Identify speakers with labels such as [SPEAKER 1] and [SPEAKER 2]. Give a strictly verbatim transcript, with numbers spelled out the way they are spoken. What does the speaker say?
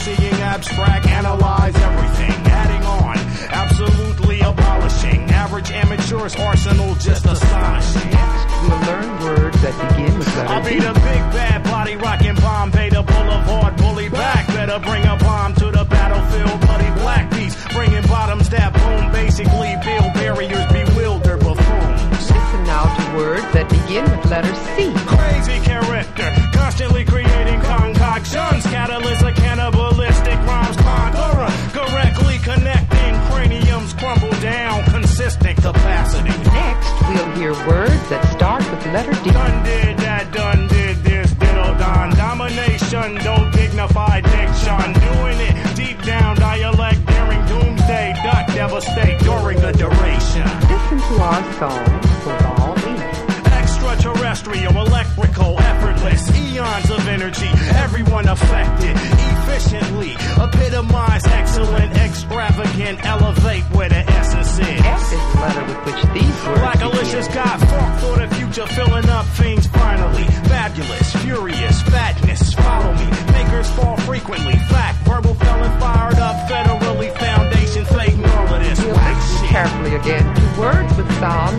[SPEAKER 1] seeing abstract, analyze everything, adding on, absolutely abolishing. Average amateur's arsenal just astonishing.
[SPEAKER 2] We'll learn words that begin with letter
[SPEAKER 1] I'll be
[SPEAKER 2] D.
[SPEAKER 1] the big bad body rocking Bombay, the boulevard bully back. Better bring a bomb to the battlefield, bloody black piece. Bringing bottoms that boom, basically build barriers, bewilder buffoons.
[SPEAKER 2] Listen now to words that begin with letter C.
[SPEAKER 1] Crazy character, constantly creating concoctions. Catalyst of cannibalistic rhymes, conqueror. Correctly connecting, craniums crumble down, consistent capacity.
[SPEAKER 2] Next, we'll hear words that start with letter D.
[SPEAKER 1] Done did that, done did this, diddle don. Domination, don't dignify diction. Doing it deep down, dialect, daring doomsday, duck, devastate during the duration.
[SPEAKER 2] Listen to our song for all E.
[SPEAKER 1] Extraterrestrial, electrical, effortless, eons of energy, everyone affected, efficiently, epitomize, excellent, extravagant, elevate where the essence is.
[SPEAKER 2] F is the letter with which these words
[SPEAKER 1] Blackalicious
[SPEAKER 2] begin.
[SPEAKER 1] got funk for the future, filling up things finally. Fabulous, furious, fatness, follow me. Makers fall frequently, fact, verbal felon fired up, federally, foundation, fake, all of this
[SPEAKER 2] We'll
[SPEAKER 1] whack
[SPEAKER 2] listen
[SPEAKER 1] shit.
[SPEAKER 2] carefully again to words with sound